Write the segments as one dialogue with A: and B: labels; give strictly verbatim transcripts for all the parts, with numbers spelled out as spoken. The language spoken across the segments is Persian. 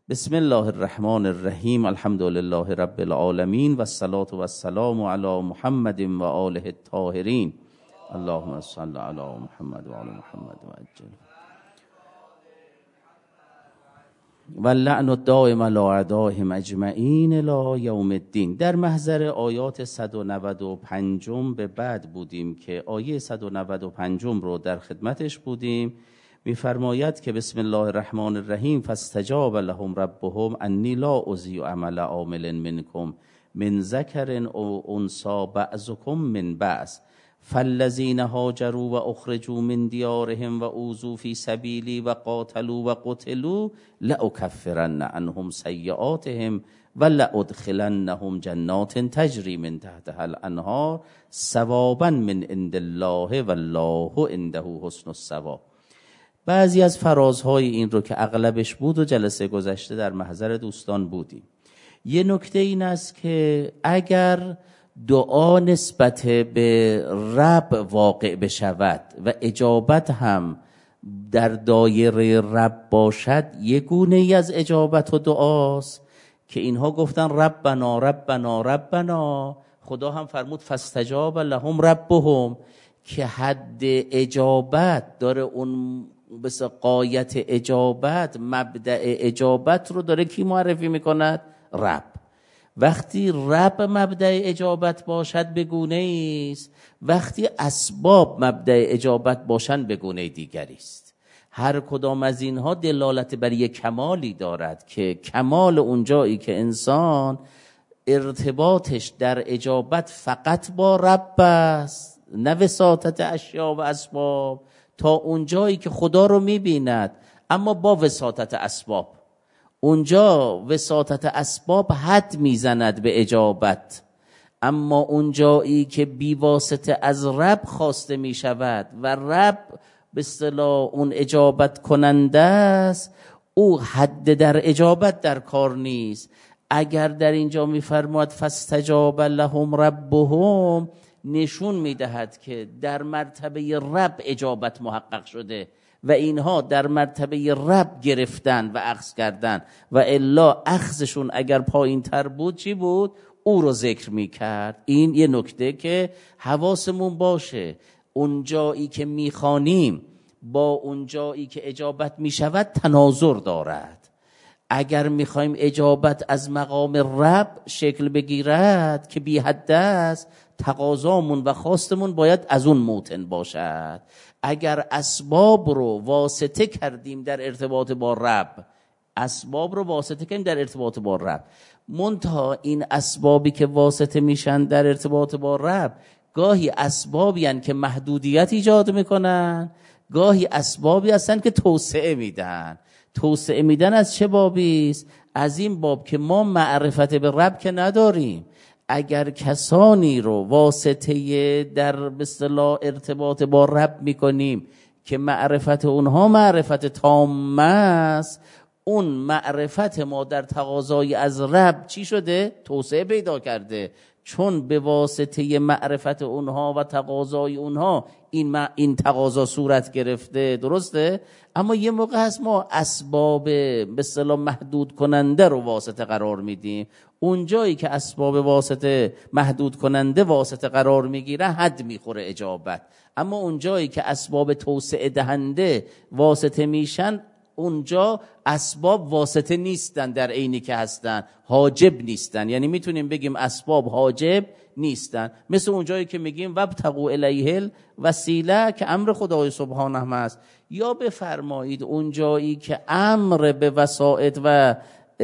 A: بسم الله الرحمن الرحیم. الحمد لله رب العالمین و الصلاة و السلام علی محمد و آله الطاهرین. اللهم صل علی محمد و آل محمد و عجل و اللعن الدائم علی اعدائهم اجمعین الی یوم الدین. در محضر آیات صد و نود و پنج به بعد بودیم که آیه صد و نود و پنج رو در خدمتش بودیم. می‌فرماید که بسم الله الرحمن الرحیم فاستجاب لهم ربهم انی لا اضیع عمل عامل منکم من ذکر او انثی بعضکم من بعض فالذین هاجروا و اخرجوا من دیارهم و اوذوا فی سبیلی و قاتلوا و قتلوا لأکفرن عنهم سیئاتهم و لأدخلنهم جنات تجری من تحتها الانهار ثوابا من عند الله والله عنده حسن الثواب. بعضی از فرازهای این رو که اغلبش بود و جلسه گذشته در محضر دوستان بودیم. یه نکته این است که اگر دعا نسبت به رب واقع بشود و اجابت هم در دایره رب باشد، یه گونه ای از اجابت و دعاست که اینها گفتن ربنا ربنا ربنا، خدا هم فرمود فاستجاب لهم ربهم، که حد اجابت داره، اون بس قایت اجابت، مبدأ اجابت رو داره کی معرفی میکند؟ رب. وقتی رب مبدأ اجابت باشد به گونه است، وقتی اسباب مبدأ اجابت باشند به گونه دیگری است. هر کدام از اینها دلالت بر یک کمالی دارد که کمال اونجایی که انسان ارتباطش در اجابت فقط با رب است، نه وساطت اشیا و اسباب، تا اونجایی که خدا رو میبیند اما با وساطت اسباب. اونجا وساطت اسباب حد میزند به اجابت، اما اونجایی که بی واسطه از رب خواسته میشود و رب به اصطلاح اون اجابت کننده است، او حد در اجابت در کار نیست. اگر در اینجا میفرماد فاستجاب لهم ربهم، نشون میدهد که در مرتبه رب اجابت محقق شده و اینها در مرتبه رب گرفتن و اخذ کردن، و الا اخذشون اگر پایین تر بود چی بود؟ او رو ذکر میکرد. این یه نکته که حواسمون باشه، اون جایی که میخوانیم با اون جایی که اجابت میشود تناظر دارد. اگر میخوایم اجابت از مقام رب شکل بگیرد که بی حد است، تقاضامون و خواستمون باید از اون موتن باشد. اگر اسباب رو واسطه کردیم در ارتباط با رب، اسباب رو واسطه کردیم در ارتباط با رب، منتها این اسبابی که واسطه میشن در ارتباط با رب گاهی اسبابی هستند که محدودیت ایجاد میکنن، گاهی اسبابی هستند که توسعه میدن. توسعه میدن از چه بابی است؟ از این باب که ما معرفت به رب که نداریم. اگر کسانی رو واسطه در به اصطلاح ارتباط با رب میکنیم که معرفت اونها معرفت تام است، اون معرفت ما در تقاضای از رب چی شده؟ توسعه پیدا کرده، چون به واسطه معرفت اونها و تقاضای اونها این این تقاضا صورت گرفته. درسته؟ اما یه موقع هست ما اسباب به اصطلاح محدود کننده رو واسطه قرار میدیم. اون جایی که اسباب واسطه محدود کننده واسطه قرار میگیره حد میخوره اجابت، اما اون جایی که اسباب توسعه دهنده واسطه میشن، اونجا اسباب واسطه نیستن، در عینی که هستن حاجب نیستن. یعنی میتونیم بگیم اسباب حاجب نیستن. مثل اونجایی که میگیم وابتغوا الیه الوسیله که امر خدای سبحانه هم است، یا بفرمایید اونجایی که امر به وسائط و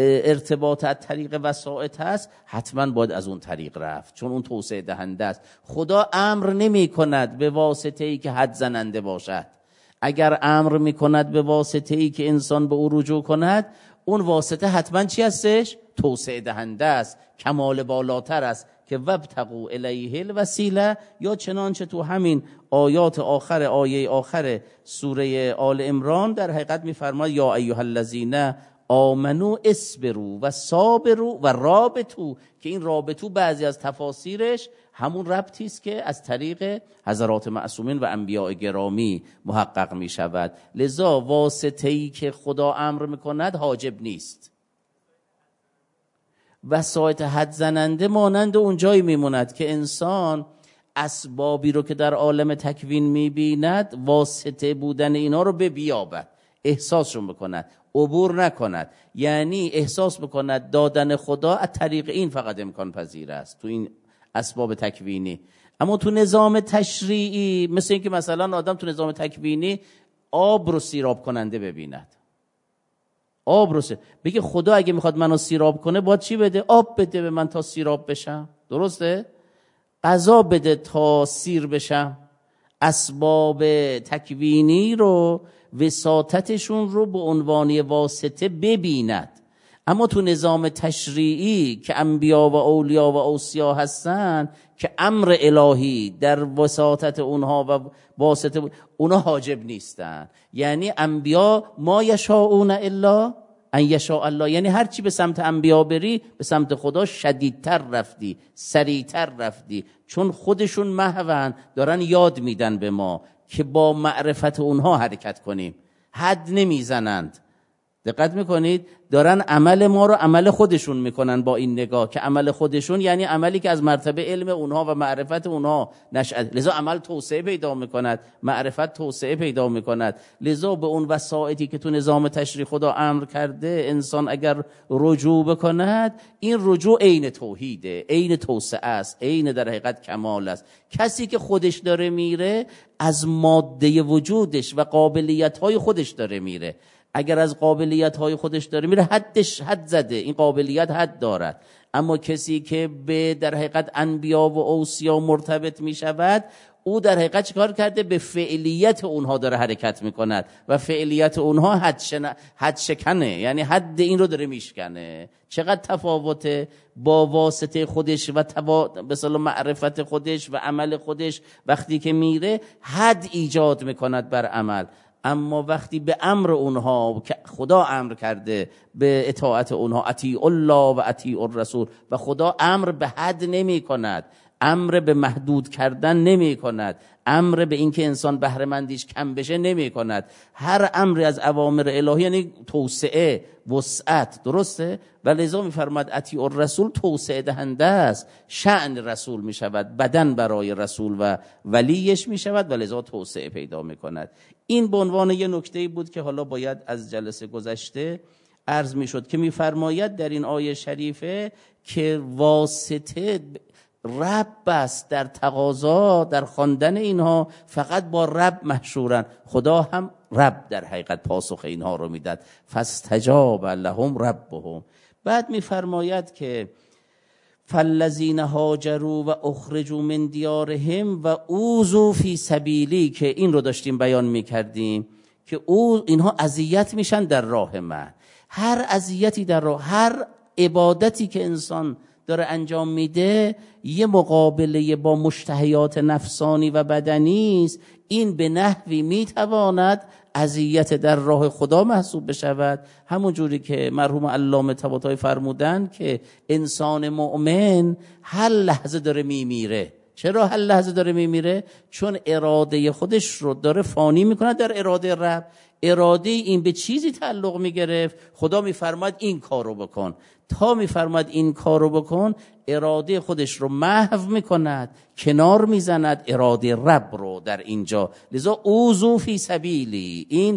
A: ارتباط از طریق وسائط هست، حتما باید از اون طریق رفت، چون اون توسعه دهنده است. خدا امر نمی کند به واسطه ای که حد زننده باشد. اگر امر می کند به واسطه ای که انسان به او رجوع کند، اون واسطه حتما چی هستش؟ توسعه دهنده است، کمال بالاتر است که وابتغوا الیه الوسیله، یا چنانچه تو همین آیات آخر آیه آخر سوره آل عمران در حقیقت میفرماید یا ایها الذین آمنو اصبروا و صابروا و رابطوا، که این رابطو بعضی از تفاسیرش همون ربطی است که از طریق حضرات معصومین و انبیاء گرامی محقق می شود. لذا واسطه‌ای که خدا امر میکند حاجب نیست. وسایط حد زننده مانند اون جایی میموند که انسان اسبابی رو که در عالم تکوین میبیند واسطه بودن اینا رو به بیابد، احساسشون بکند، عبور نکند. یعنی احساس بکند دادن خدا از طریق این فقط امکان پذیر است تو این اسباب تکوینی. اما تو نظام تشریعی مثل این که مثلا آدم تو نظام تکوینی آب رو سیراب کننده ببیند، آب رو سیراب. بگه خدا اگه میخواد منو سیراب کنه باید چی بده؟ آب بده به من تا سیراب بشم، درسته؟ غذا بده تا سیر بشم. اسباب تکوینی رو وساطتشون رو به عنوان واسطه ببیند. اما تو نظام تشریعی که انبیا و اولیا و اوصیا هستن که امر الهی در وساطت اونها و واسطه اونها حاجب نیستن. یعنی انبیا ما یشاءون الا ان یشاء الله، یعنی هر چی به سمت انبیا بری به سمت خدا شدیدتر رفتی، سریعتر رفتی، چون خودشون محون دارن یاد میدن به ما که با معرفت اونها حرکت کنیم. حد نمیزنند. دقت میکنید؟ دارن عمل ما رو عمل خودشون میکنن با این نگاه که عمل خودشون یعنی عملی که از مرتبه علم اونها و معرفت اونها نشأت. لذا عمل توسعه پیدا میکند، معرفت توسعه پیدا میکند. لذا به اون وسائطی که تو نظام تشریع خدا امر کرده انسان اگر رجوع بکند، این رجوع عین توحیده، عین توسعه است، عین در حقیقت کمال است. کسی که خودش داره میره از ماده وجودش و قابلیت‌های خودش داره میره. اگر از قابلیت‌های خودش داره میره حدش حد زده، این قابلیت حد دارد. اما کسی که به در حقیقت انبیا و اوصیا مرتبط میشود، او در حقیقت چیکار کرده؟ به فعلیت اونها داره حرکت میکند و فعلیت اونها حد, شن... حد شکنه، یعنی حد این رو داره میشکنه. چقدر تفاوته با واسطه خودش و توا... به اصطلاح معرفت خودش و عمل خودش. وقتی که میره حد ایجاد میکند بر عمل، اما وقتی به امر اونها که خدا امر کرده به اطاعت اونها، اطیع الله و اطیع الرسول، و خدا امر به حد نمی کند، امر به محدود کردن نمی کند، امر به اینکه انسان بهره مندیش کم بشه نمی کند. هر امر از اوامر الهی یعنی توسعه، وسعت، درسته؟ و لذا میفرماد اطیع الرسول توسعه دهنده است. شأن رسول می شود، بدن برای رسول و ولیش می شود و لذا توسعه پیدا می کند. این به عنوان یه نکته‌ای بود که حالا باید از جلسه گذشته عرض می شد که میفرماید در این آیه شریفه که واسطه رب است، در تقاضا در خواندن اینها فقط با رب محشورن. خدا هم رب در حقیقت پاسخ اینها رو میداد. فاستجاب لهم ربهم. بعد میفرماید که فالذین هاجروا و اخرجوا من دیارهم و اوذوا فی سبیلی، که این رو داشتیم بیان میکردیم که او اینها اذیت میشن در راه من. هر اذیتی در راه، هر عبادتی که انسان داره انجام میده یه مقابله با مشتهیات نفسانی و بدنی است. این به نحوی میتواند اذیت در راه خدا محسوب بشود. همون جوری که مرحوم علامه طباطبایی فرمودن که انسان مؤمن هر لحظه داره میمیره. چرا هر لحظه داره میمیره؟ چون اراده خودش رو داره فانی میکنه در اراده رب. اراده این به چیزی تعلق میگرفت، خدا میفرماد این کارو بکن. تا میفرماد این کارو بکن، اراده خودش رو محو میکند، کنار میزند اراده رب رو در اینجا. لذا اوذوا فی سبیلی، این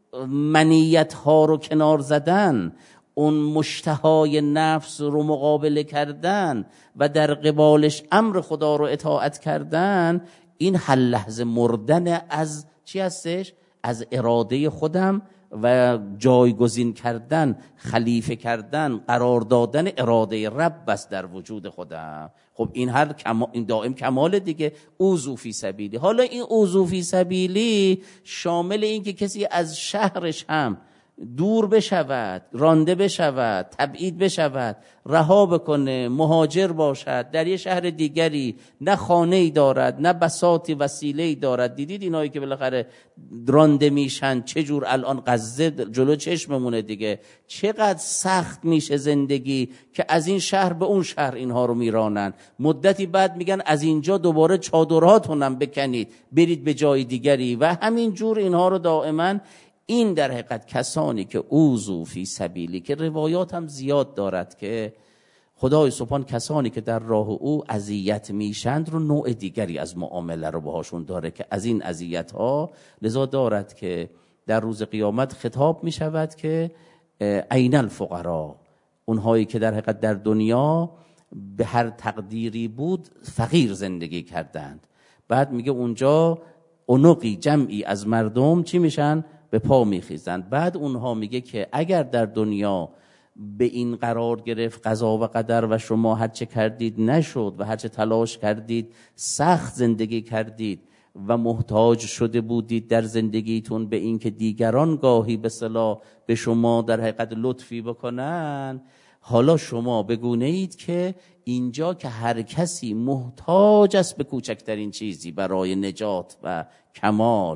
A: منیت ها رو کنار زدن، اون مشتهای نفس رو مقابله کردن و در قبالش امر خدا رو اطاعت کردن، این هر لحظه مردن از چی هستش؟ از اراده خودم و جایگزین کردن، خلیفه کردن، قرار دادن اراده رب است در وجود خودم. خب این هر کما... این دائم کمال دیگه. اوذوا فی سبیلی. حالا این اوذوا فی سبیلی شامل این که کسی از شهرش هم دور بشود، رانده بشود، تبعید بشود، رها بکنه، مهاجر باشد در یه شهر دیگری، نه خانه‌ای دارد، نه بساطی وسیله‌ای دارد. دیدید اینایی که بالاخره رانده میشن چه جور الان غزه جلو چشممونه دیگه، چقدر سخت میشه زندگی که از این شهر به اون شهر اینها رو میرانن. مدتی بعد میگن از اینجا دوباره چادرهاتونم بکنید برید به جای دیگری و همین جور اینها رو دائما. این در حقیقت کسانی که اوذوا فی سبیلی، که روایات هم زیاد دارد که خدای سبحان کسانی که در راه او اذیت میشند رو نوع دیگری از معامله رو باهاشون داره که از این اذیت ها لذا دارد که در روز قیامت خطاب می شود که عین الفقرا، اونهایی که در حقیقت در دنیا به هر تقدیری بود فقیر زندگی کردند. بعد میگه اونجا عنقی جمعی از مردم چی میشن؟ به پا میخیزند. بعد اونها میگه که اگر در دنیا به این قرار گرفت قضا و قدر و شما هرچه کردید نشد و هرچه تلاش کردید سخت زندگی کردید و محتاج شده بودید در زندگیتون به این که دیگران گاهی به صلاح به شما در حقیقت لطفی بکنن، حالا شما بگونه اید که اینجا که هر کسی محتاج است به کوچکترین چیزی برای نجات و کمال.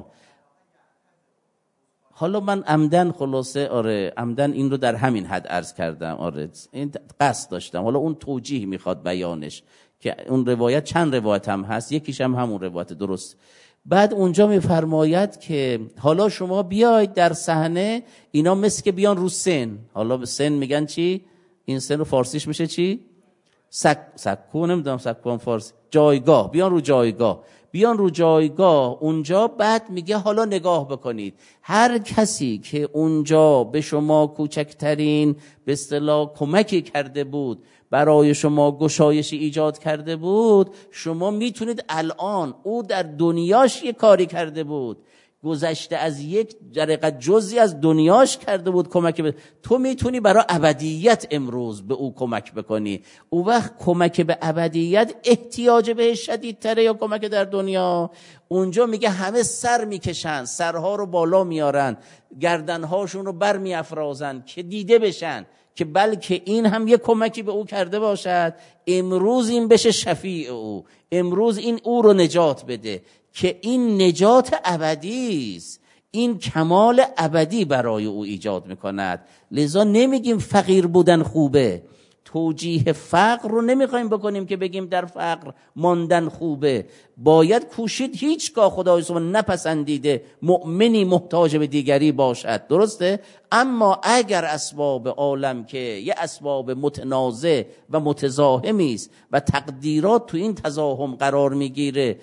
A: حالا من عمدن خلاصه آره عمدن این رو در همین حد عرض کردم، آره این قصد داشتم. حالا اون توجیه میخواد بیانش که اون روایت چند روایت هم هست، یکیش هم همون روایت درست. بعد اونجا میفرماید که حالا شما بیاید در صحنه، اینا مثل که بیان رو سن، حالا به سن میگن چی؟ این سن رو فارسیش میشه چی؟ سک سکو نمیدونم سکو فارسی، جایگاه، بیان رو جایگاه، بیان رو جایگاه اونجا. بعد میگه حالا نگاه بکنید هر کسی که اونجا به شما کوچکترین به اصطلاح کمکی کرده بود، برای شما گشایشی ایجاد کرده بود، شما میتونید الان او در دنیاش یه کاری کرده بود، گذشته از یک درقه جزئی از دنیاش کرده بود کمک به تو، میتونی برای ابدیت امروز به او کمک بکنی. او وقت کمک به ابدیت احتیاج بهش شدیدتره یا کمک در دنیا؟ اونجا میگه همه سر میکشن، سرها رو بالا میارن، گردنهاشون رو بر میافرازن که دیده بشن که بلکه این هم یه کمکی به او کرده باشد، امروز این بشه شفیع او، امروز این او رو نجات بده که این نجات ابدی است، این کمال ابدی برای او ایجاد میکند. لذا نمیگیم فقیر بودن خوبه، توجیه فقر رو نمیخوایم بکنیم که بگیم در فقر ماندن خوبه. باید کوشید هیچگاه خدای سبحانه نپسندیده مؤمنی محتاج به دیگری باشد، درسته؟ اما اگر اسباب عالم که یه اسباب متنازع و متزاحمی است و تقدیرات تو این تزاحم قرار میگیره،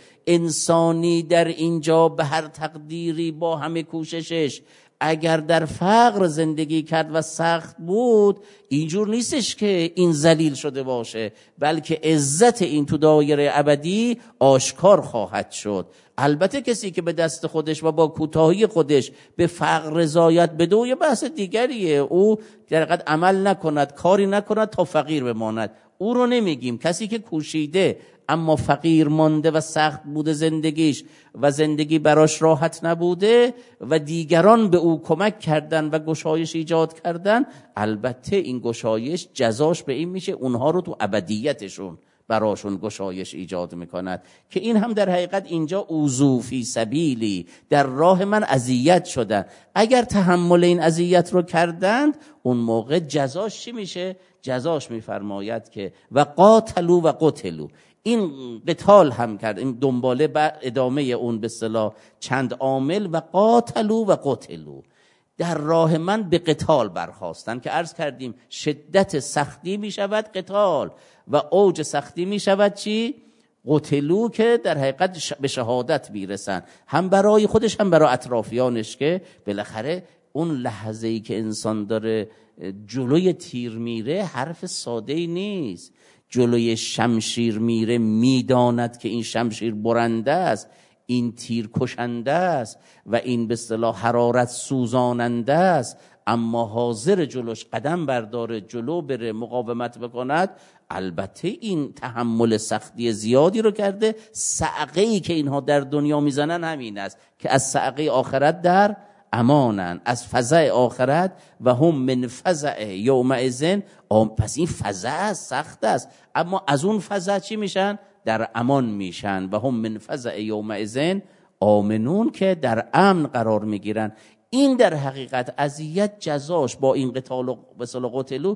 A: انسانی در اینجا به هر تقدیری با همه کوششش اگر در فقر زندگی کرد و سخت بود، اینجور نیستش که این ذلیل شده باشه، بلکه عزت این تو دایره ابدی آشکار خواهد شد. البته کسی که به دست خودش و با کوتاهی خودش به فقر رضایت بده و یه بحث دیگریه، او در حقیقت عمل نکند، کاری نکند تا فقیر بماند، او رو نمیگیم. کسی که کوشیده اما فقیر مانده و سخت بوده زندگیش و زندگی براش راحت نبوده و دیگران به او کمک کردن و گشایش ایجاد کردن، البته این گشایش جزاش به این میشه اونها رو تو ابدیتشون براشون گشایش ایجاد میکند که این هم در حقیقت اینجا اوذوا فی سبیلی، در راه من اذیت شدن. اگر تحمل این اذیت رو کردند اون موقع جزاش چی میشه؟ جزاش میفرماید که و قاتلوا و قتلوا، این قتال هم کرد، این دنباله بعد ادامه اون به اصطلاح چند عامل و قاتلوا و قتلوا، در راه من به قتال برخاستن که عرض کردیم شدت سختی می شود قتال و اوج سختی می شود چی؟ قتلوا، که در حقیقت به شهادت میرسن، هم برای خودش هم برای اطرافیانش، که بالاخره اون لحظه‌ای که انسان داره جلوی تیر میره حرف ساده‌ای نیست، جلوی شمشیر میره، میداند که این شمشیر برنده است، این تیر کشنده است و این به اصطلاح حرارت سوزاننده است، اما حاضر جلوش قدم برداره، جلو بره، مقاومت بکند. البته این تحمل سختی زیادی رو کرده. صعقه‌ای که اینها در دنیا میزنن همین است که از صعقه آخرت در امانن، از فزع آخرت و هم من فزع یومئذ، پس این فزع سخت است، اما از اون فزع چی میشن؟ در امان میشن. و هم من فزع یومئذ آمنون، که در امن قرار میگیرن. این در حقیقت اذیت جزاش با این قتال و بسال قتلوا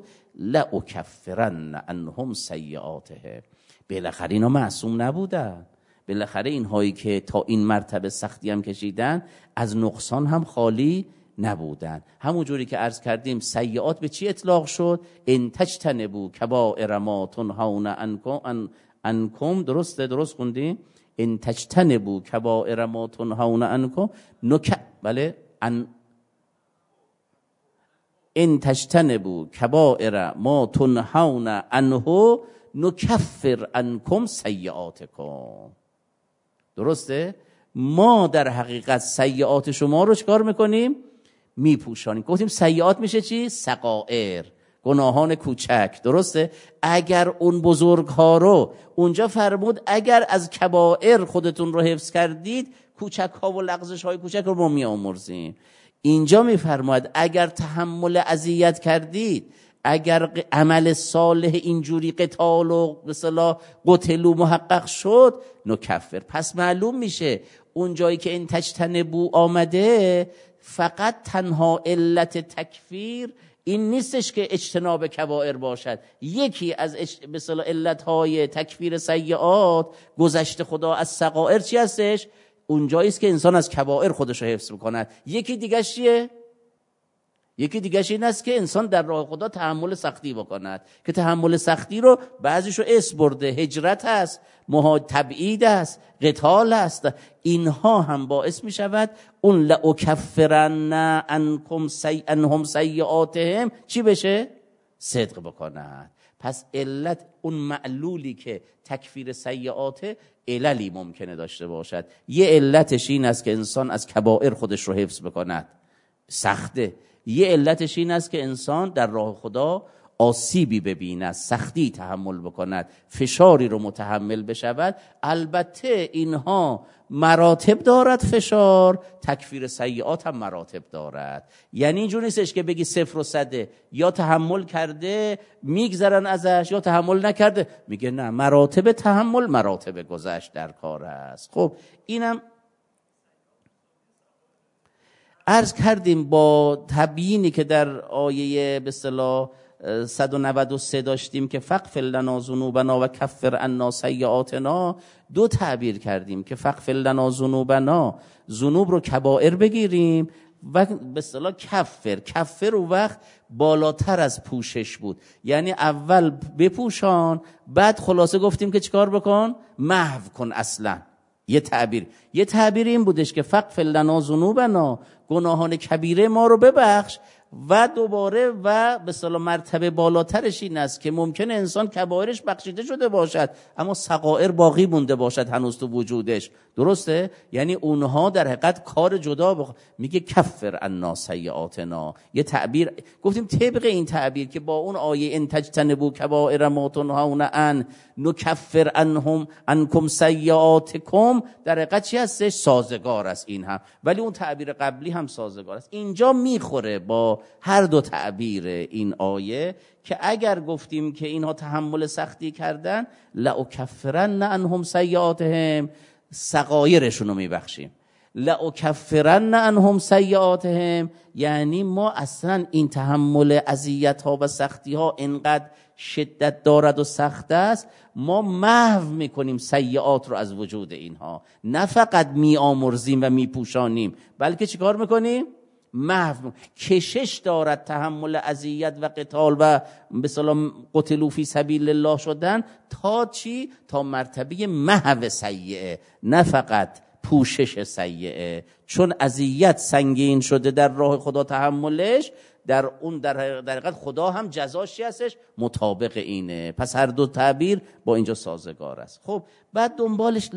A: لاکفرن عنهم سیئاتهم، بالاخره اینا معصوم نبودن، بالاخره اینهایی که تا این مرتبه سختی هم کشیدن از نقصان هم خالی نبودن. همون جوری که عرض کردیم سیئات به چی اطلاق شد؟ ان تجتنبوا کبائر ما تنهون عنکم عنکم درسته؟ درست خوندیم؟ ان تجتنبوا کبائر ما تنهون عنکم نک بله ان ان تجتنبوا کبائر ما تنهون عنه نکفر عنکم سیئاتکم. درسته؟ ما در حقیقت سیئات شما رو چکار میکنیم؟ میپوشانیم. گفتیم سیئات میشه چی؟ صغائر، گناهان کوچک. درسته؟ اگر اون بزرگ ها رو اونجا فرمود اگر از کبائر خودتون رو حفظ کردید کوچک ها و لغزش های کوچک رو ما میامرزیم. اینجا میفرماید اگر تحمل اذیت کردید، اگر عمل صالح اینجوری قتال و به اصطلاح قتلو محقق شد نکفر. پس معلوم میشه اون جایی که این تجتنبو آمده فقط تنها علت تکفیر این نیستش که اجتناب کبائر باشد. یکی از به اصطلاح علتهای تکفیر سیئات گذشت خدا از صغائر چی هستش؟ اونجایی است که انسان از کبائر خودش رو حفظ میکند. یکی دیگه چیه؟ یکی دیگهش این است که انسان در راه خدا تحمل سختی بکند که تحمل سختی رو بعضیشو اسم برده، هجرت است، مها تبعید است، قتال است. اینها هم باعث می شود اون لأکفرن عنکم سی انهم سیئاتهم چی بشه؟ صدق بکند. پس علت اون معلولی که تکفیر سیئات عللی ممکنه داشته باشد. یه علتش این است که انسان از کبائر خودش رو حفظ بکند، سخته. یه علتش این است که انسان در راه خدا آسیبی ببیند، سختی تحمل بکند، فشاری رو متحمل بشود. البته اینها مراتب دارد، فشار تکفیر سیئات هم مراتب دارد. یعنی اینجور نیستش که بگی صفر و صده، یا تحمل کرده میگذرن ازش یا تحمل نکرده. میگه نه، مراتب تحمل مراتب گذشت در کار است. خب اینم عرض کردیم با تبیینی که در آیه به اصطلاح صد و نود و سه داشتیم که فاغفر لنا ذنوبنا و کفر عنا سیئاتنا. دو تعبیر کردیم که فاغفر لنا ذنوبنا، ذنوب رو کبائر بگیریم، و به اصطلاح کفر کفر و وقت بالاتر از پوشش بود. یعنی اول بپوشان، بعد خلاصه گفتیم که چیکار بکن؟ محو کن اصلا. یه تعبیر یه تعبیر این بودش که فاغفر لنا ذنوبنا، گناهان کبیره ما رو ببخش، و دوباره و به اصطلاح مرتبه بالاترش این است که ممکنه انسان کبایرش بخشیده شده باشد اما صغائر باقی مونده باشد هنوز تو وجودش. درسته؟ یعنی اونها در حقیقت کار جدا بخ... میگه کفر عنا سیئاتنا. یه تعبیر گفتیم طبق این تعبیر که با اون آیه ان تجتنبوا کبائر ما تنهون عن نکفر عنهم عنکم سیئاتکم در حقیقت چی هستش؟ سازگار است این هم. ولی اون تعبیر قبلی هم سازگار است. اینجا میخوره با هر دو تعبیر این آیه که اگر گفتیم که اینها تحمل سختی کردن لأکفرن عنهم سیئاتهم، صغایرشون رو میبخشیم. لأکفرن عنهم سیئاتهم یعنی ما اصلا این تحمل اذیت ها و سختی ها انقدر شدت دارد و سخت است، ما محو میکنیم سیئات رو از وجود اینها. نه فقط میآمرزیم و میپوشانیم، بلکه چیکار میکنیم؟ محو. کشش دارد تحمل اذیت و قتال و به اصطلاح قتلوا فی سبیل الله شدن تا چی؟ تا مرتبه محو سیئه، نه فقط پوشش سیئه. چون اذیت سنگین شده در راه خدا تحملش، در اون در حقیقت خدا هم جزاش هستش مطابق اینه. پس هر دو تعبیر با اینجا سازگار است. خب بعد دنبالش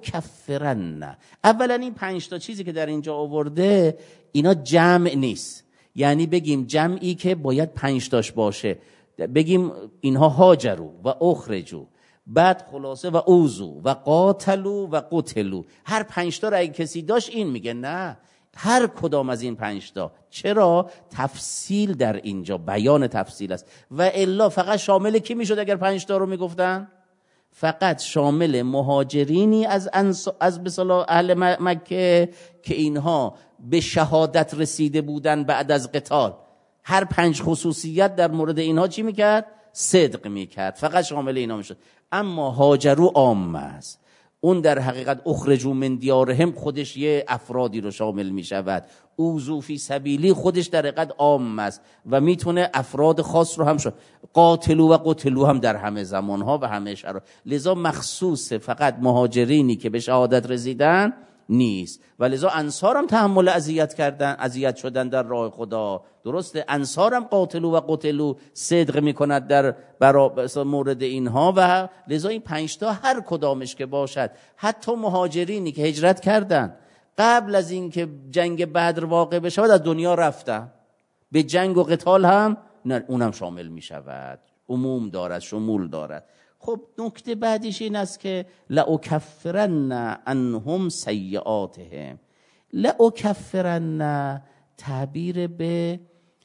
A: لأکفرن. اولا این پنج تا چیزی که در اینجا آورده اینا جمع نیست، یعنی بگیم جمعی که باید پنج تاش باشه، بگیم اینها هاجروا و اخرجوا، بعد خلاصه و اوذوا و قاتلوا و قتلوا. هر پنج تا را اگه کسی داشت این میگه نه، هر کدام از این پنج تا. چرا؟ تفصیل در اینجا، بیان تفصیل است. و الا فقط شامل کی میشد اگر پنج تا رو میگفتن؟ فقط شامل مهاجرینی از انص... از به اصطلاح اهل مکه که اینها به شهادت رسیده بودن بعد از قتال. هر پنج خصوصیت در مورد اینها چی میکرد؟ صدق میکرد. فقط شامل اینا میشد. اما هاجروا عام است. اون در حقیقت اخرجوا من دیارهم خودش یه افرادی رو شامل می شود. اوذوا فی سبیلی خودش در حقیقت عام است و میتونه افراد خاص رو هم شد. قاتلوا و قتلوا هم در همه زمانها و همه شرایط، لذا مخصوص فقط مهاجرینی که به شهادت رسیدن نیست. و لذا انصار هم تحمل اذیت کردن، اذیت شدن در راه خدا. درسته، انصار هم قاتلوا و قتلوا صدق میکند در برابر مورد اینها. و لذا این پنج تا هر کدامش که باشد، حتی مهاجرینی که هجرت کردن قبل از اینکه جنگ بدر واقع بشه از دنیا رفتن، به جنگ و قتال هم نه، اونم شامل میشود، عموم دارد، شمول دارد. خب نکته بعدیش این است که لأکفرن عنهم سیئاتهم. لأکفرن تعبیر به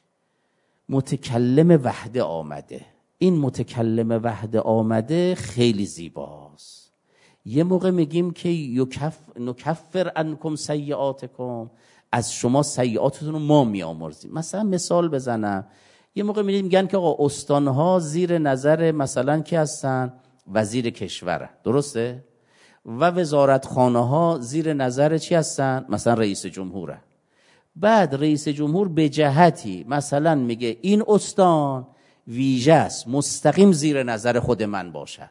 A: متکلم وحده آمده. این متکلم وحده آمده خیلی زیباست. یه موقع میگیم که یکف نکفر عنکم سیئاتکم، از شما سیئاتتون رو ما میامرزیم. مثلا مثال بزنم، یه موقع میگن که آقا استانها زیر نظر مثلا کی هستن؟ وزیر کشور، درسته؟ و وزارتخانه ها زیر نظر چی هستن؟ مثلا رئیس جمهوره. بعد رئیس جمهور به جهتی مثلا میگه این استان ویژه است، مستقیم زیر نظر خود من باشد،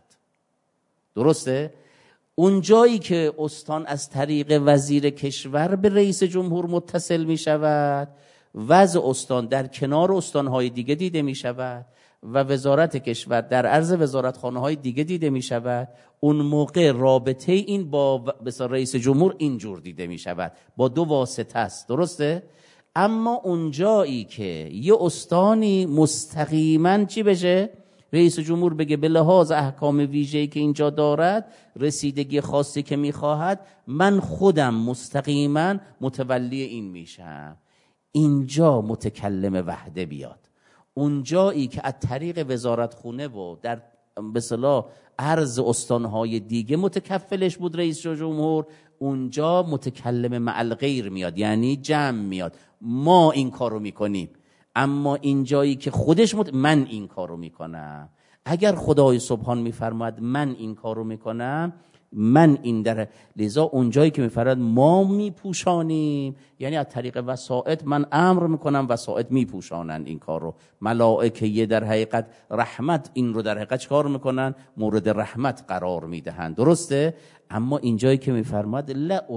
A: درسته؟ اون جایی که استان از طریق وزیر کشور به رئیس جمهور متصل می شود، وضع استان در کنار استانهای دیگه دیده می شود و وزارت کشور در عرض وزارتخانه های دیگه دیده می شود. اون موقع رابطه این با رئیس جمهور اینجور دیده می شود، با دو واسطه است، درسته؟ اما اون جایی که یه استانی مستقیما چی بشه؟ رئیس جمهور بگه به لحاظ احکام ویژه‌ای که اینجا دارد، رسیدگی خاصی که میخواهد، من خودم مستقیما متولی این میشم، اینجا متکلم وحده بیاد. اونجایی که از طریق وزارتخونه و در به اصطلاح عرض استانهای دیگه متکفلش بود رئیس جمهور، اونجا متکلم مع الغیر میاد، یعنی جمع میاد، ما این کارو میکنیم. اما این جایی که خودش مت... من این کارو میکنم، اگر خدای سبحان میفرماید من این کارو میکنم، من این در لذا اون جایی که میفرماید ما میپوشانیم، یعنی از طریق وسائط من امر میکنم، وسائط میپوشانن این کارو. ملائکه در حقیقت رحمت این رو در حقیقت چیکار میکنن؟ مورد رحمت قرار میدهن، درسته؟ اما این جایی که میفرماید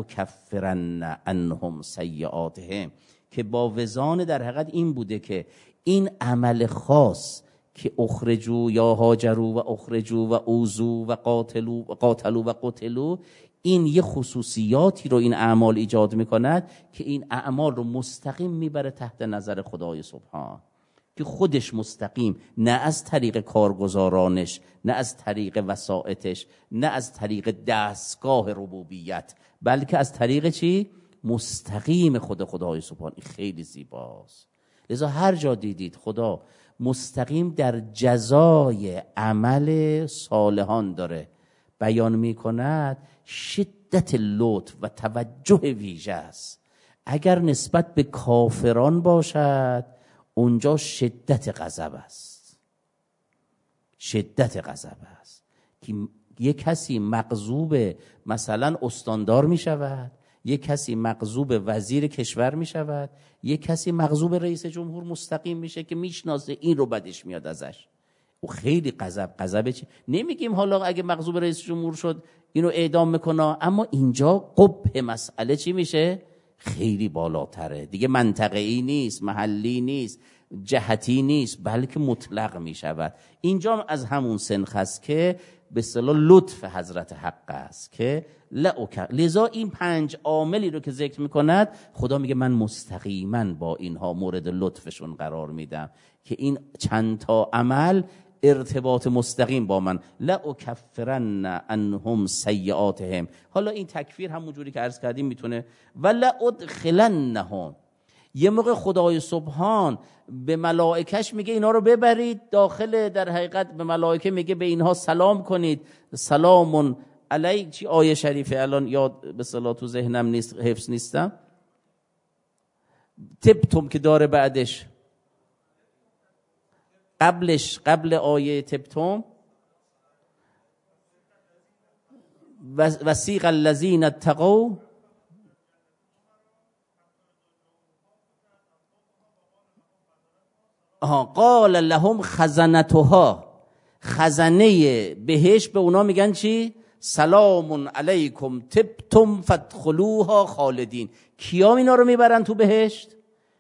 A: لأکفرن عنهم سیئاتهم، که با وزان در حقیقت این بوده که این عمل خاص که اخرجو یا هاجرو و اخرجو و اوذو و قاتلو و قاتلو و قتلو، این یه خصوصیاتی رو این اعمال ایجاد میکند که این اعمال رو مستقیم میبره تحت نظر خدای سبحان، که خودش مستقیم، نه از طریق کارگزارانش، نه از طریق وسائطش، نه از طریق دستگاه ربوبیت، بلکه از طریق چی؟ مستقیم خود خدای سبحان. این خیلی زیباست. لذا هر جا دیدید خدا مستقیم در جزای عمل صالحان داره بیان میکند، شدت لطف و توجه ویژه است. اگر نسبت به کافران باشد، اونجا شدت غضب است، شدت غضب است که یک کسی مغضوب مثلا استاندار می شود، یک کسی مغضوب وزیر کشور می شود، یک کسی مغضوب رئیس جمهور مستقیم میشه که میشناسه این رو بدش میاد ازش. او خیلی غضب غضب چی؟ نمیگیم حالا اگه مغضوب رئیس جمهور شد اینو اعدام میکنه، اما اینجا قبح مسئله چی میشه؟ خیلی بالاتره دیگه، منطقه‌ای نیست، محلی نیست، جهتی نیست، بلکه مطلق میشود. اینجا از همون سنخ است که به اصطلاح لطف حضرت حق است که لأک. لذا این پنج عاملی رو که ذکر میکند، خدا میگه من مستقیما با اینها مورد لطفشون قرار میدم که این چند تا عمل ارتباط مستقیم با من. لأکفرن عنهم سیئاتهم. حالا این تکفیر همون جوری که عرض کردیم میتونه و لأدخلنهم. یه موقع خدای سبحان به ملائکش میگه اینا رو ببرید داخل، در حقیقت به ملائکه میگه به اینها سلام کنید، سلام علی چی آیه شریفه الان یاد به صلاح تو ذهنم نیست، حفظ نیستم، تبتم که داره بعدش، قبلش قبل آیه تبتم وسیق الذین اتقوا آها قال لهم خزنتها، خزنه بهشت به اونا میگن چی؟ سلام علیکم طبتم فادخلوها خالدین. کیا اینا رو میبرن تو بهشت؟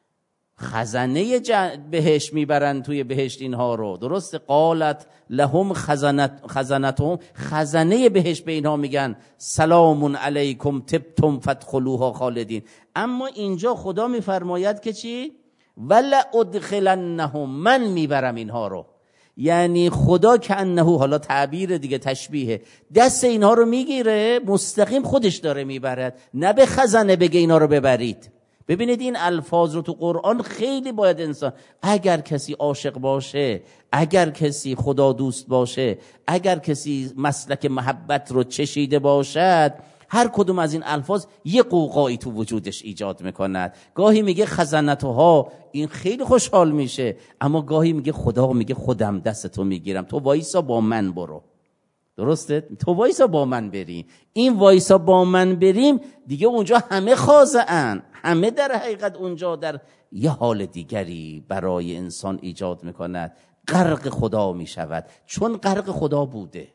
A: خزنه بهشت میبرن توی بهشت اینها رو. درسته؟ قالت لهم خزنت خزنتهم، خزنه بهشت به اینها میگن سلام علیکم طبتم فادخلوها خالدین. اما اینجا خدا میفرماید که چی؟ ولا ادخلنهم، من میبرم اینها رو. یعنی خدا که انه، حالا تعبیر دیگه تشبیه، دست اینها رو میگیره مستقیم خودش داره میبرد، نه به خزنه بگه اینا رو ببرید. ببینید این الفاظ رو تو قرآن خیلی باید انسان، اگر کسی عاشق باشه، اگر کسی خدا دوست باشه، اگر کسی مسلک محبت رو چشیده باشد، هر کدوم از این الفاظ یه قوقایی تو وجودش ایجاد میکند. گاهی میگه خزنتها، این خیلی خوشحال میشه، اما گاهی میگه خدا میگه خودم دستتو میگیرم، تو وایسا با من برو. درسته؟ تو وایسا با من بریم. این وایسا با من بریم دیگه اونجا همه خاضعن، همه در حقیقت اونجا در یه حال دیگری برای انسان ایجاد میکند، غرق خدا میشود. چون غرق خدا بوده،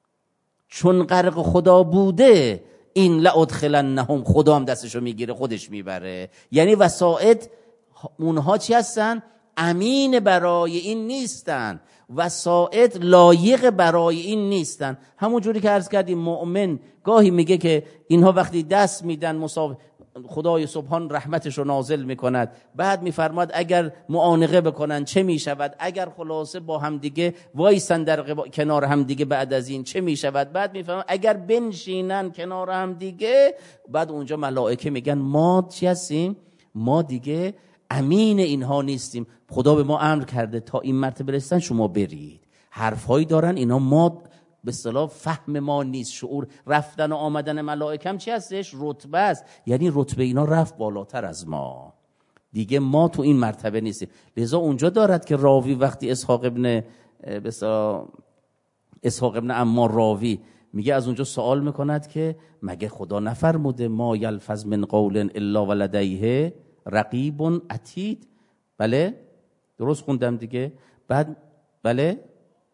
A: چون غرق خدا بوده، این لادخلنهم، خدا هم دستشو میگیره خودش میبره. یعنی وسائط اونها چی هستن؟ امین برای این نیستن، وسائط لایق برای این نیستن. همون جوری که عرض کردیم مؤمن گاهی میگه که اینها وقتی دست میدن مساف... خدای سبحان رحمتش رو نازل میکند، بعد میفرماد اگر معانقه بکنن چه میشود، اگر خلاصه با هم دیگه وایسن در قبا... کنار هم دیگه بعد از این چه میشود، بعد میفرماد اگر بنشینن کنار هم دیگه، بعد اونجا ملائکه میگن ما چی هستیم؟ ما دیگه امین اینها نیستیم، خدا به ما امر کرده تا این مرتبه رسیدن شما برید. حرفهایی دارن اینا ما به اصطلاح فهم ما نیست. شعور رفتن و آمدن ملائکه هم چی هستش؟ رتبه است. یعنی رتبه اینا رفت بالاتر از ما، دیگه ما تو این مرتبه نیستیم. لذا اونجا دارد که راوی وقتی اسحاق ابن به اصطلاح اسحاق ابن عمار راوی میگه، از اونجا سوال میکند که مگه خدا نفرموده ما یلفظ من قول الا ولدیه رقیب عتید؟ بله درست خوندم دیگه. بعد بله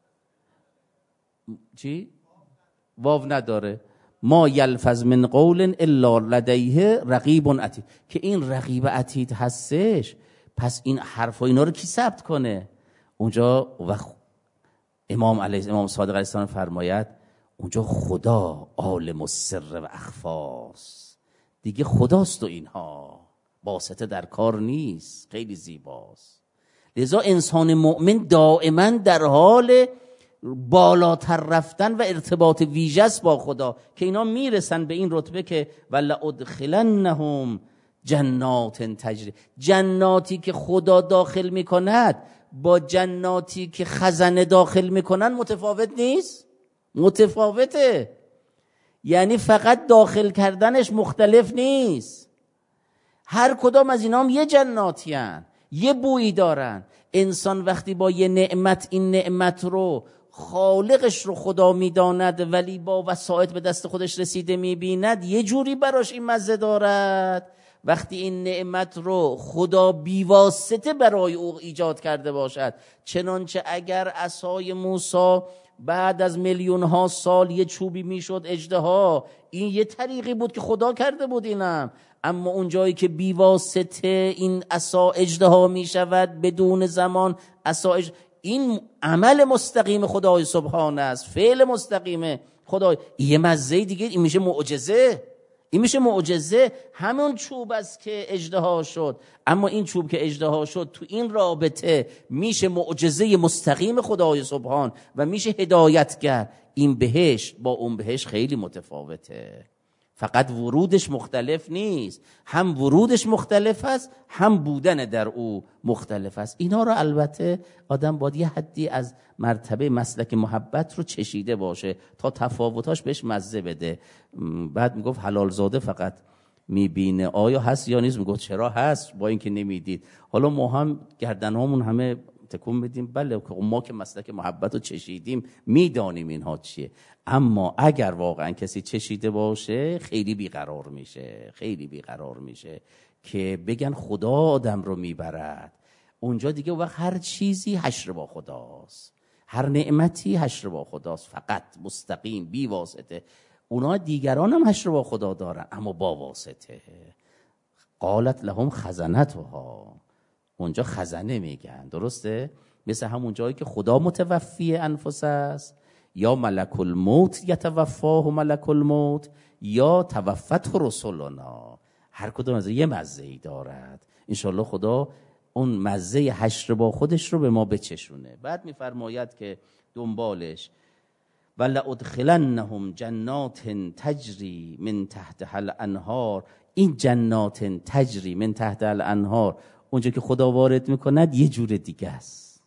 A: چی؟ واو نداره. ما یلفظ من قول الا لدیه رقیب عتید، که این رقیب عتید هستش، پس این حرف و اینا رو کی ثبت کنه؟ اونجا و امام علیه امام صادق علیه السلام فرماید اونجا خدا عالم السر و اخفاست، دیگه خداست و اینها واسطه در کار نیست. خیلی زیباست. لذا انسان مؤمن دائما در حال بالاتر رفتن و ارتباط ویژه است با خدا، که اینا میرسن به این رتبه که ولا ادخلنهم جنات تجری، جناتی که خدا داخل میکند با جناتی که خزنه داخل میکنن متفاوت نیست؟ متفاوته. یعنی فقط داخل کردنش مختلف نیست، هر کدام از اینا هم یه جناتی هن، یه بویی دارن. انسان وقتی با یه نعمت این نعمت رو خالقش رو خدا میداند ولی با وسائط به دست خودش رسیده میبیند، یه جوری براش این مزه دارد. وقتی این نعمت رو خدا بیواسطه برای او ایجاد کرده باشد، چنانچه اگر عصای موسی بعد از میلیون ها سال یه چوبی میشد اژدها، این یه طریقی بود که خدا کرده بود اینم. اما اون جایی که بیواسطه این عصا اژدها میشود بدون زمان عصا اج... این عمل مستقیم خدای سبحانه است، فعل مستقیم خدای. یه مزه دیگه این میشه معجزه، این میشه معجزه. همون چوب است که اژدها شد، اما این چوب که اژدها شد تو این رابطه میشه معجزه مستقیم خدای سبحان و میشه هدایتگر. این بهشت با اون بهشت خیلی متفاوته، فقط ورودش مختلف نیست، هم ورودش مختلف است هم بودن در او مختلف است. اینا رو البته آدم باید یه حدی از مرتبه مسلک محبت رو چشیده باشه تا تفاوتاش بهش مزه بده. بعد میگفت حلال زاده فقط میبینه، آیا هست یا نیست؟ میگفت چرا هست با اینکه نمیدید. حالا ما هم گردنامون همه تکون بدیم بله ما که مسلک محبت رو چشیدیم میدانیم اینها چیه، اما اگر واقعا کسی چشیده باشه خیلی بیقرار میشه، خیلی بیقرار میشه که بگن خدا آدم رو میبرد. اونجا دیگه وقت هر چیزی حشر با خداست، هر نعمتی حشر با خداست، فقط مستقیم بی واسطه. اونا دیگران هم حشر با خدا دارن اما با واسطه. قالت لهم خزنتها، اونجا خزنه میگن، درسته؟ مثل همون جایی که خدا متوفی انفس است، یا ملک الموت یتوفاه ملک الموت، یا توفت رسولنا. هر کدوم از یه مزه‌ای دارد. انشالله خدا اون مزه حشر با خودش رو به ما بچشونه. بعد میفرماید که دنبالش ولادخلنهم جنات تجری من تحتها الانهار. این جنات تجری من تحت الانهار اونجا که خدا وارد میکند یه جور دیگه است،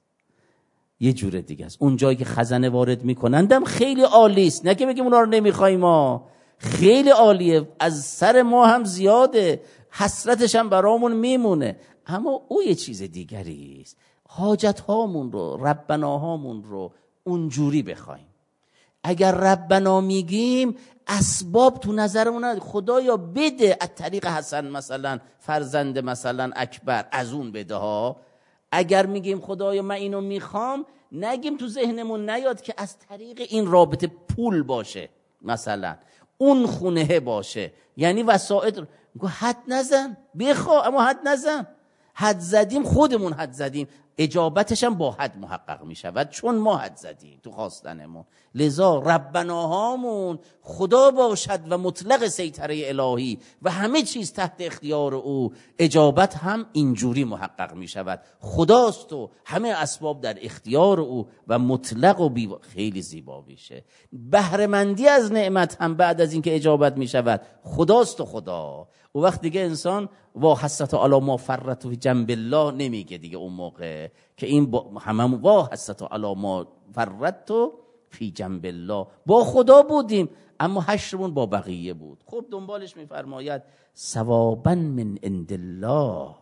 A: یه جور دیگه است. اون جایی که خزنه وارد میکنندم خیلی عالی است، نه که بگیم اونا رو نمیخوایم، ما خیلی عالیه، از سر ما هم زیاده، حسرتش هم برامون میمونه، اما او یه چیز دیگری است. حاجت هامون رو، ربنا هامون رو اونجوری بخوایم. اگر ربنا میگیم اسباب تو نظرمون خدایا بده، از طریق حسن مثلا فرزند مثلا اکبر از اون بده ها. اگر میگیم خدایا من اینو میخوام، نگیم تو ذهنمون نیاد که از طریق این رابطه پول باشه، مثلا اون خونه باشه، یعنی وسائل. گو حد نزن، بخوا اما حد نزن. حد زدیم خودمون حد زدیم، اجابتش هم با حد محقق می شود، چون ما حد زدیم تو خواستنمون. لذا ربناهامون خدا باشد و مطلق سیطره الهی و همه چیز تحت اختیار او، اجابت هم اینجوری محقق می شود. خداست و همه اسباب در اختیار او و مطلق و بی... خیلی زیبا میشه. بهره‌مندی از نعمت هم بعد از اینکه اجابت می شود خداست و خدا. و وقت دیگه انسان وا حسرت علی ما فرط فی جنب الله نمیگه دیگه، اون موقع که این با هممون وا حسرت علی ما فرط فی جنب الله، با خدا بودیم اما حشرمون با بقیه بود. خب دنبالش میفرماید ثوابا من عند الله.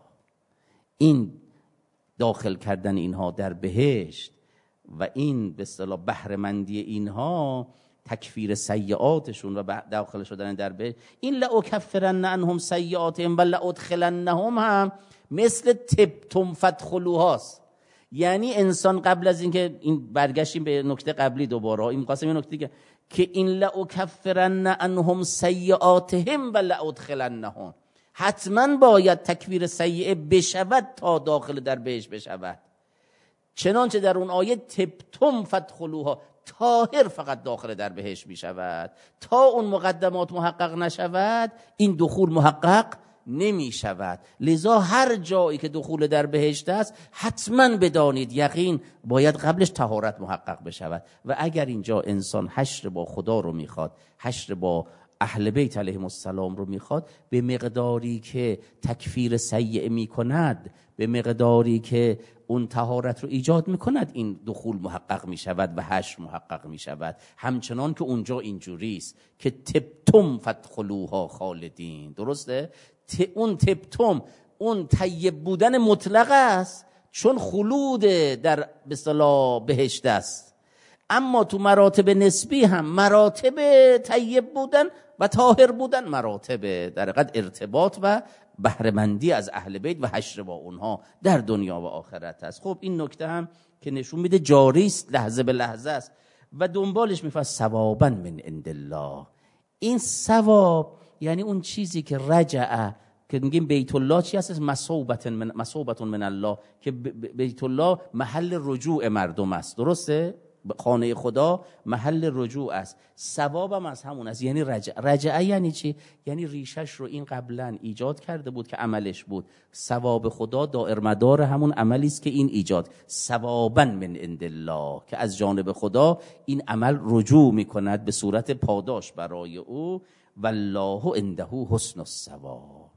A: این داخل کردن اینها در بهشت و این به اصطلاح بهره مندی اینها، تکفیر سیئاتشون و داخل شدن در بهشت، این لأکفرن عنهم سیئاتهم و لأدخلنهم هم مثل تبتم فادخلوهاست. یعنی انسان قبل از اینکه این برگشتیم به نکته قبلی دوباره، این می‌خواستم این نکته دیگه که این لأکفرن عنهم سیئاتهم و لأدخلنهم، حتما باید تکفیر سیئه بشود تا داخل در بهشت بشود. چنانچه در اون آیه تبتم فادخلوها، طاهر فقط داخل در بهشت می شود. تا اون مقدمات محقق نشود این دخول محقق نمی شود. لذا هر جایی که دخول در بهشت است حتما بدانید یقین باید قبلش طهارت محقق بشود. و اگر اینجا انسان حشر با خدا رو میخواد، حشر با اهل بیت علیهم السلام رو میخواد، به مقداری که تکفیر سیئه میکند، به مقداری که اون طهارت رو ایجاد میکند، این دخول محقق میشود و حشر محقق میشود. همچنان که اونجا اینجوری است که تبتم فادخلوها خالدین، درسته؟ اون تبتم اون طیب بودن مطلق است، چون خلود در به اصطلاح بهشت است. اما تو مراتب نسبی هم مراتب طیب بودن و طاهر بودن مراتب در حقیقت ارتباط و بهره‌مندی از اهل بیت و حشر با اونها در دنیا و آخرت است. خب این نکته هم که نشون میده جاری است، لحظه به لحظه است. و دنبالش میفرد ثوابا من عند الله. این ثواب یعنی اون چیزی که رجع، که میگیم بیت الله چی هست؟ مثوبت من مثوبت من الله، که بیت الله محل رجوع مردم است، درسته؟ خانه خدا محل رجوع است. ثوابم از همون است، یعنی رجع. رجع یعنی چی؟ یعنی ریشش رو این قبلا ایجاد کرده بود که عملش بود. ثواب خدا دائر مدار همون عملی است که این ایجاد. ثوابا من عند الله، که از جانب خدا این عمل رجوع میکند به صورت پاداش برای او. والله عنده حسن الثواب.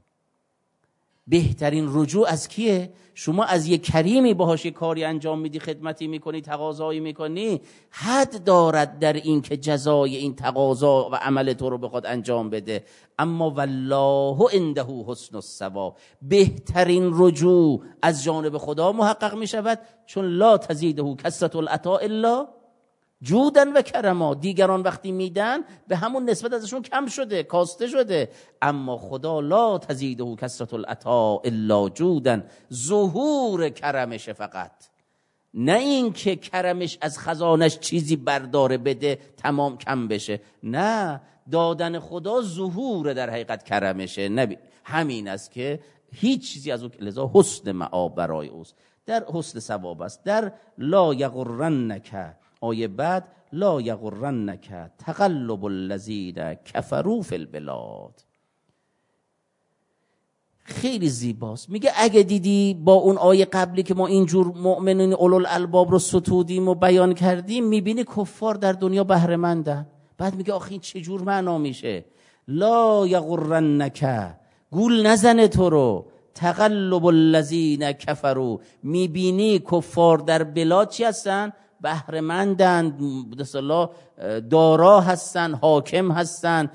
A: بهترین رجوع از کیه؟ شما از یک کریمی باهاش یک کاری انجام میدی، خدمتی میکنی، تقاضایی میکنی، حد دارد در این که جزای این تقاضا و عمل تو رو بخواد انجام بده. اما والله عنده حسن الثواب، بهترین رجوع از جانب خدا محقق میشود، چون لا تزیده کثرة العطاء الا جودن و کرما، دیگران وقتی میدن به همون نسبت ازشون کم شده، کاسته شده. اما خدا لا تزیده کثرة العطاء الا جودن، ظهور کرمش فقط، نه این که کرمش از خزانش چیزی برداره بده تمام کم بشه، نه، دادن خدا ظهور در حقیقت کرمشه. نبی همین است که هیچ چیزی از او، لذا حسن معاب برای اوست، در حسن ثواب است. در لا یغرنک آیه بعد، لا یغرنک تقلب الذین کفروا فی البلاد، خیلی زیباست. میگه اگه دیدی با اون آیه قبلی که ما اینجور مؤمنین اولوالالباب رو ستودیم و بیان کردیم، میبینی کفار در دنیا بهره مندن. بعد میگه آخه این چجور معنا میشه؟ لا یغرنک، گول نزنه تو رو، تقلب الذین کفروا، میبینی کفار در بلاد چی هستن؟ بهره مندن، الله دارا هستن، حاکم هستن،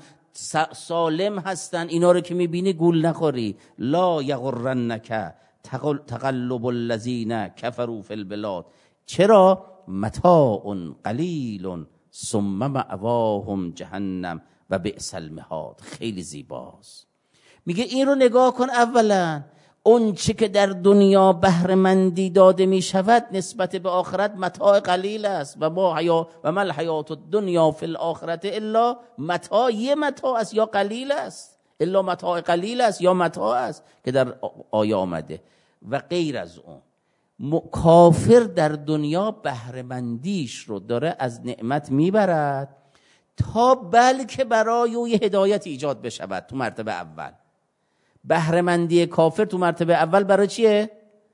A: سالم هستن. اینا رو که میبینی گول نخوری. لا یغرنک تقلب الذین کفروا فی البلاد. چرا؟ متاع قلیل ثم مأواهم جهنم و بئس المهاد. خیلی زیباست. میگه این رو نگاه کن، اولا اون چی که در دنیا بهره مندی داده می شود نسبت به آخرت متاع قلیل است. و ما حیا و ما الحیات الدنیا فی الاخرت الا متاع، یه متاع است یا قلیل است، الا متاع قلیل است یا متاع است که در آیه آمده. و غیر از اون، کافر در دنیا بهره مندیش رو داره از نعمت میبرد تا بلکه برای او یه هدایت ایجاد بشود. تو مرتبه اول بهره مندی کافر تو مرتبه اول برای چیه؟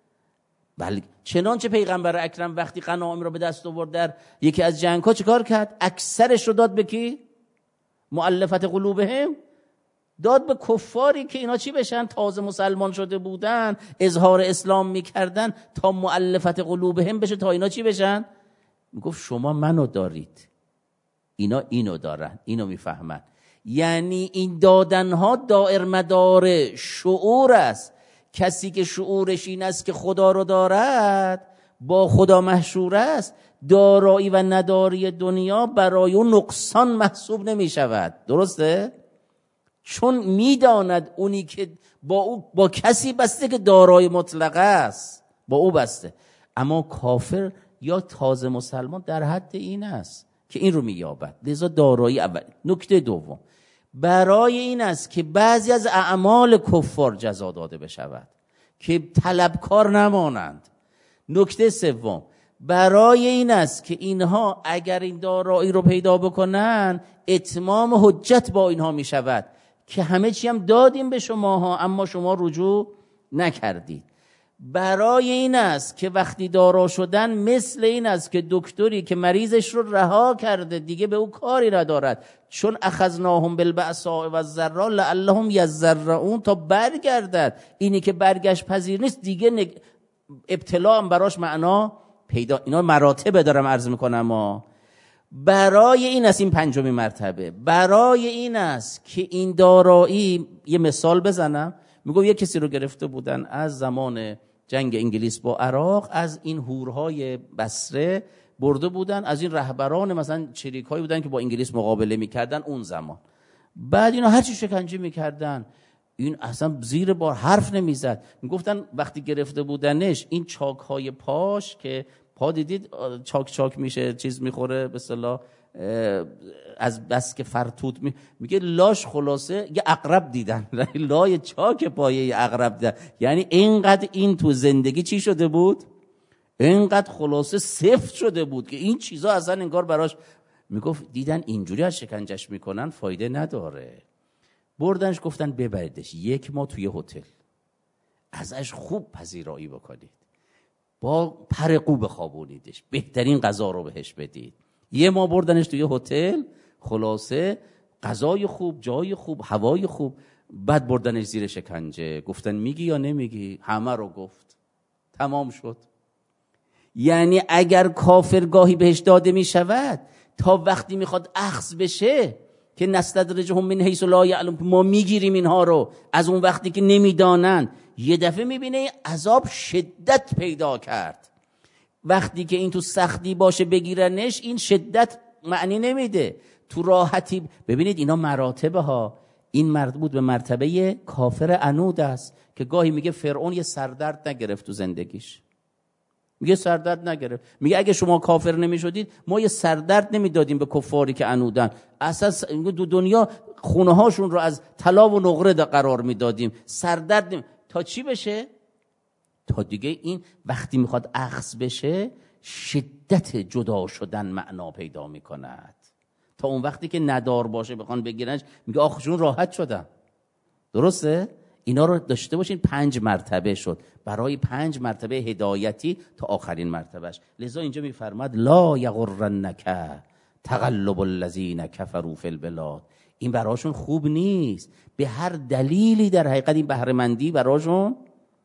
A: بله، چنانچه پیغمبر اکرم وقتی غنایم رو به دست آورد در یکی از جنگ‌ها چیکار کرد؟ اکثرش رو داد به کی؟ مؤلفت قلوبهم، داد به کفاری که اینا چی بشن؟ تازه مسلمان شده بودن، اظهار اسلام میکردن، تا مؤلفت قلوبهم بشه، تا اینا چی بشن؟ میگفت شما منو دارید، اینا اینو دارن، اینو میفهمن. یعنی این دادنها دائر مدار شعور است. کسی که شعورش این است که خدا رو دارد، با خدا محشور است، دارایی و نداری دنیا برای اون نقصان محسوب نمی شود. درسته؟ چون میداند اونی که با او با کسی بسته که دارای مطلقه است، با او بسته. اما کافر یا تازه مسلمان در حد این است که این رو مییابد. لذا دارایی اول. نکته دوم، برای این است که بعضی از اعمال کفار جزا داده بشود که طلبکار نمانند. نکته سوم، برای این است که اینها اگر این دارایی رو پیدا بکنن، اتمام حجت با اینها می شود که همه چی هم دادیم به شماها اما شما رجوع نکردید. برای این است که وقتی دارا شدن مثل این است که دکتری که مریضش رو رها کرده دیگه به او کاری ندارد، چون اخذناهم بالبأساء والضراء لعلهم یضرعون، تا برگردد. اینی که برگشت پذیر نیست دیگه، نگ... ابتلا هم براش معنا پیدا. اینا مراتب دارم عرض میکنم. ما برای این است، این پنجمی مرتبه، برای این است که این دارایی، یه مثال بزنم، میگم یه کسی رو گرفته بودن از زمان جنگ انگلیس با عراق، از این هورهای بصره برده بودن، از این رهبران مثلا چریکایی بودن که با انگلیس مقابله میکردن اون زمان. بعد اینا هرچی شکنجه میکردن، این اصلا زیر بار حرف نمیزد. میگفتن وقتی گرفته بودنش، این چاکهای پاش که پا دیدید چاک چاک میشه، چیز میخوره به اصطلاح از بس که فرتوت می... میگه لاش خلاصه یه عقرب دیدن، لای چاک پایه یه عقرب دیدن. یعنی اینقدر این تو زندگی چی شده بود، اینقدر خلاصه سفت شده بود که این چیزا اصلا انگار براش، میگفت دیدن اینجوری از شکنجش میکنن فایده نداره، بردنش گفتن ببریدش یک ماه توی هتل، ازش خوب پذیرایی بکنید، با پرقو بخوابونیدش، بهترین غذا رو بهش بدید. یه ما بردنش توی هتل، خلاصه غذای خوب، جای خوب، هوای خوب. بعد بردنش زیر شکنجه، گفتن میگی یا نمیگی؟ همه رو گفت، تمام شد. یعنی اگر کافرگاهی بهش داده میشود تا وقتی میخواد اخذ بشه که نستدرجهم من حیث لا یعلمون، ما میگیریم اینها رو از اون وقتی که نمیدانن، یه دفعه میبینه عذاب شدت پیدا کرد. وقتی که این تو سختی باشه بگیرنش، این شدت معنی نمیده. تو راحتی ببینید اینا مراتبه ها. این مربوط به مرتبه کافر عنود است که گاهی میگه فرعون یه سردرد نگرفت تو زندگیش، میگه سردرد نگرفت، میگه اگه شما کافر نمیشدید ما یه سردرد نمیدادیم به کفاری که عنودن، اساس دو دنیا خونه هاشون رو از طلا و نقره قرار میدادیم، سردرد نمی... تا چی بشه؟ تا دیگه این وقتی میخواد اخذ بشه شدت جدا شدن معنا پیدا میکند. تا اون وقتی که ندار باشه بخوان بگیرنش میگه آخ جون راحت شدم. درسته؟ اینا رو داشته باشین. پنج مرتبه شد برای پنج مرتبه هدایتی تا آخرین مرتبهش. لذا اینجا میفرماد لا یغرنک تقلب الذین کفروا فی البلاد. این براشون خوب نیست، به هر دلیلی در حقیقت این بهره مندی براشون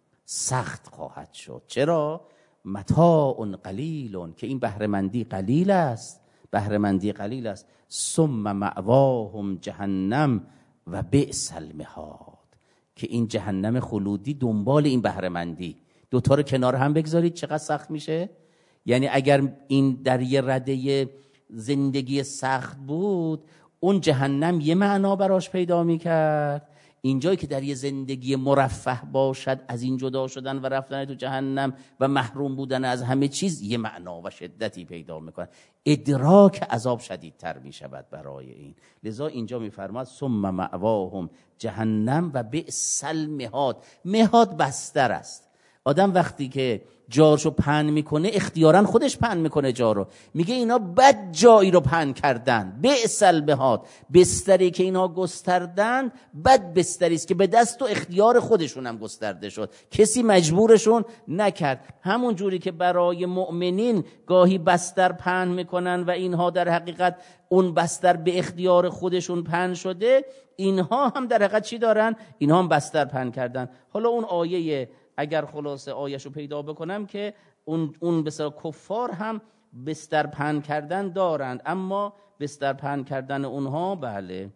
A: سخت خواهد شد. چرا؟ متاع قلیل، که این بهره مندی قلیل است، بهره مندی قلیل است. ثم مأواهم جهنم و بئس المهاد، که این جهنم خلودی دنبال این بهره مندی. دوتا رو کنار هم بگذارید چقدر سخت میشه. یعنی اگر این در یه رده زندگی سخت بود، اون جهنم یه معنا براش پیدا میکرد. اینجایی که در یه زندگی مرفه باشد، از این جدا شدن و رفتن تو جهنم و محروم بودن از همه چیز یه معنا و شدتی پیدا میکنه. ادراک عذاب شدیدتر میشود برای این. لذا اینجا میفرماد ثم مأواهم جهنم و بئس المهاد. مهاد بستر است. آدم وقتی که جارشو پهن میکنه اختیاراً خودش پهن میکنه جارو، میگه اینا بد جایی رو پهن کردن. بئس المهاد، بستری که اینا گستردن بد بستری است که به دست و اختیار خودشون هم گسترده شد، کسی مجبورشون نکرد. همون جوری که برای مؤمنین گاهی بستر پهن میکنن و اینها در حقیقت اون بستر به اختیار خودشون پهن شده، اینها هم در حقیقت چی دارن؟ اینها هم بستر پهن کردن. حالا اون آیه اگر خلاصه آیه‌شو پیدا بکنم که اون اون بسیار کفار هم بستر پهن کردن دارند، اما بستر پهن کردن اونها بله.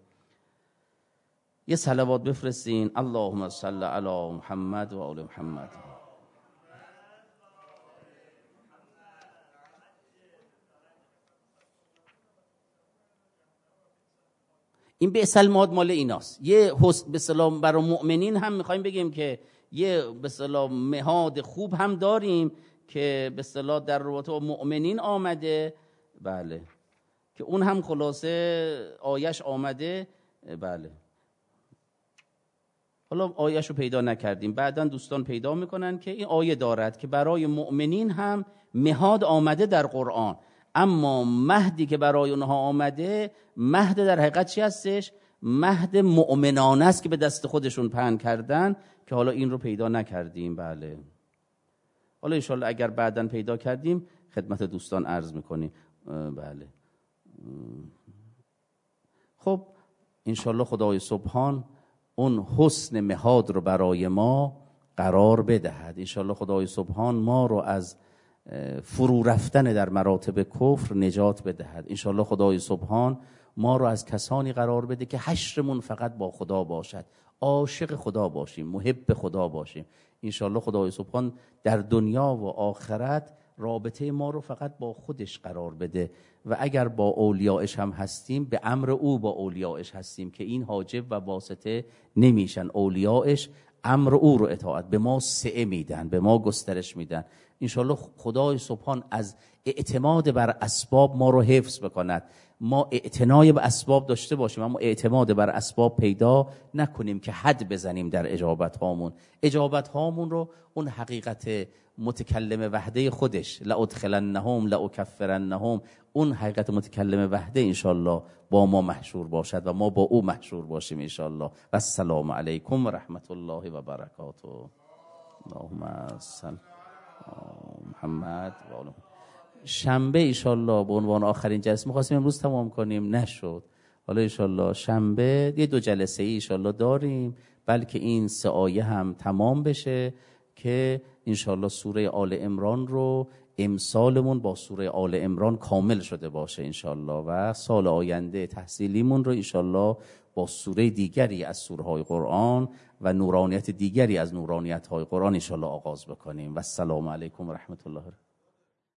A: یه صلوات بفرستین. اللهم صل علی محمد و آل محمد. این به اصل مال ایناست. یه به سلام برای مؤمنین هم میخوایم بگیم که یه به اصطلاح مهاد خوب هم داریم که به اصطلاح در رابطه با مؤمنین آمده، بله، که اون هم خلاصه آیش آمده، بله. حالا آیش رو پیدا نکردیم، بعداً دوستان پیدا میکنن که این آیه دارد که برای مؤمنین هم مهاد آمده در قرآن، اما مهدی که برای اونها آمده مهد در حقیقت چی هستش؟ مهد مؤمنانه است که به دست خودشون پهن کردن، که حالا این رو پیدا نکردیم. بله، حالا انشالله اگر بعداً پیدا کردیم خدمت دوستان عرض میکنیم. بله، خب انشالله خدای سبحان اون حسن مهاد رو برای ما قرار بدهد. انشالله خدای سبحان ما رو از فرو رفتن در مراتب کفر نجات بدهد. انشالله خدای سبحان ما رو از کسانی قرار بده که حشرمون فقط با خدا باشد، عاشق خدا باشیم، محب خدا باشیم. انشالله خدای سبحان در دنیا و آخرت رابطه ما رو فقط با خودش قرار بده و اگر با اولیاءش هم هستیم به امر او با اولیاءش هستیم که این حاجب و واسطه نمیشن. اولیاءش امر او رو اطاعت به ما سعه میدن، به ما گسترش میدن. انشالله خدای سبحان از اعتماد بر اسباب ما رو حفظ بکند. ما اعتنای به اسباب داشته باشیم اما اعتماد بر اسباب پیدا نکنیم که حد بزنیم در اجابت هامون. اجابت هامون رو اون حقیقت متکلم وحده خودش، لأدخلنهم لأکفرنهم، اون حقیقت متکلم وحده انشالله با ما محشور باشد و ما با او محشور باشیم انشالله. و السلام علیکم و رحمت الله و برکاته. اللهم صل محمد و آل شنبه ایشالله به عنوان آخرین جلسه می‌خواستیم امروز تمام کنیم، نشد. حالا ایشالله شنبه یه دو جلسه ای ایشالله داریم، بلکه این سه آیه هم تمام بشه که انشالله سوره آل عمران رو امسالمون با سوره آل عمران کامل شده باشه انشالله و سال آینده تحصیلیمون رو انشالله با سوره دیگری از سوره های قرآن و نورانیت دیگری از نورانیت های قرآن انشالله آغاز بکنیم. و السلام علیکم و رحمت الله.